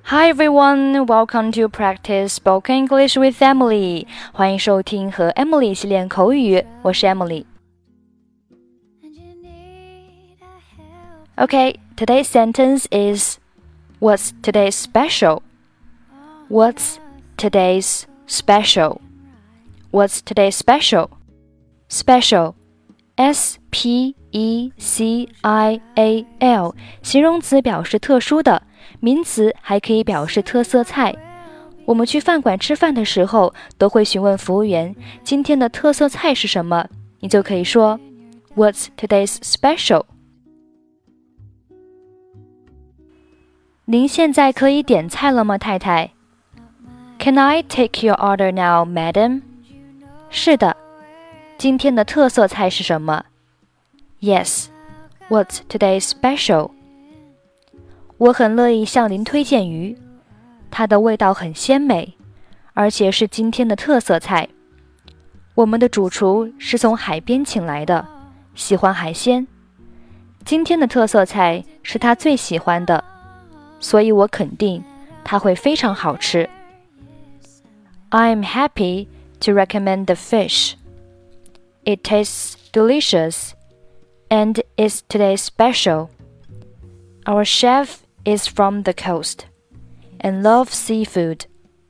Hi everyone, welcome to practice spoken English with Emily. 欢迎收听和 Emily 一起练口语，我是 Emily. Okay, today's sentence is What's today's special? What's today's special? What's today's special? Special, S-P-E-C-I-A-L 形容词表示特殊的，名词还可以表示特色菜。我们去饭馆吃饭的时候，都会询问服务员今天的特色菜是什么，你就可以说 What's today's special? 您现在可以点菜了吗，太太？ Can I take your order now, madam? 是的。今天的特色菜是什么？ Yes, what's today's special? 我很乐意向您推荐鱼，它的味道很鲜美，而且是今天的特色菜。我们的主厨是从海边请来的，喜欢海鲜。今天的特色菜是他最喜欢的，所以我肯定它会非常好吃。I'm happy to recommend the fish.It tastes delicious, and is today's special. Our chef is from the coast and loves seafood.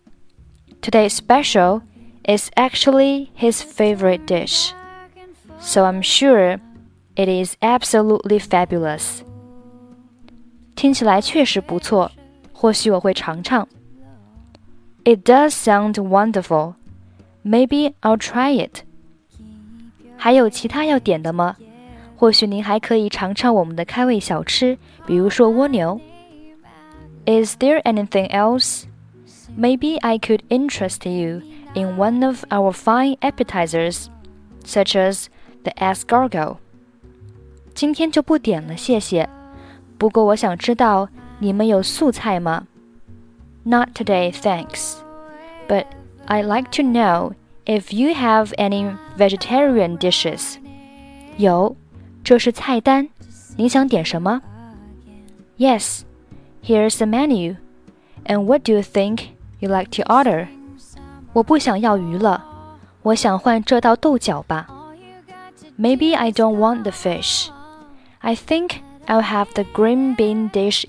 Today's special is actually his favorite dish, so I'm sure it is absolutely fabulous. 听起来确实不错，或许我会尝尝。It does sound wonderful. Maybe I'll try it.还有其他要点的吗？或许您还可以尝尝我们的开胃小吃，比如说蜗牛。Is there anything else? Maybe I could interest you in one of our fine appetizers, such as the escargot. 今天就不点了，谢谢。不过我想知道，你们有素菜吗？ Not today, thanks. But I'd like to know,If you have any vegetarian dishes. 有，这是菜单，您想点什么？ Yes, here's the menu. And what do you think you'd like to order? 我不想要鱼了，我想换这道豆角吧。Maybe I don't want the fish. I think I'll have the green bean dish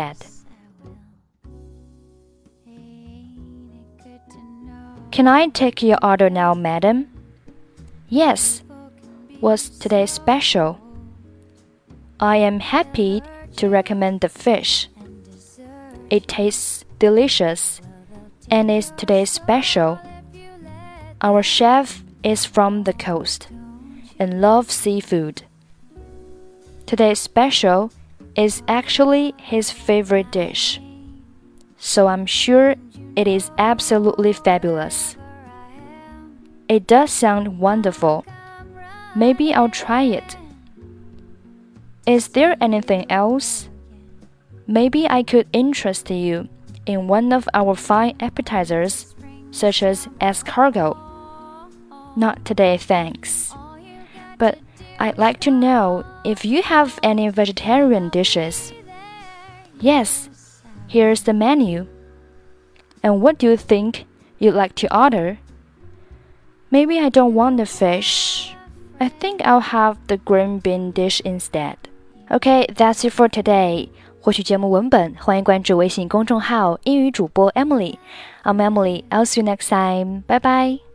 instead.Can I take your order now, madam? Yes. What's today's special? I am happy to recommend the fish. It tastes delicious, and is today's special. Our chef is from the coast and loves seafood. Today's special is actually his favorite dish, so I'm sure it is absolutely fabulous. It does sound wonderful. Maybe I'll try it. Is there anything else? Maybe I could interest you in one of our fine appetizers, such as escargot. Not today, thanks. But I'd like to know if you have any vegetarian dishes. Yes, here's the menu.And what do you think you'd like to order? Maybe I don't want the fish. I think I'll have the green bean dish instead. Okay, that's it for today. 获取节目文本，欢迎关注微信公众号英语主播 Emily. I'm Emily. I'll see you next time. Bye bye.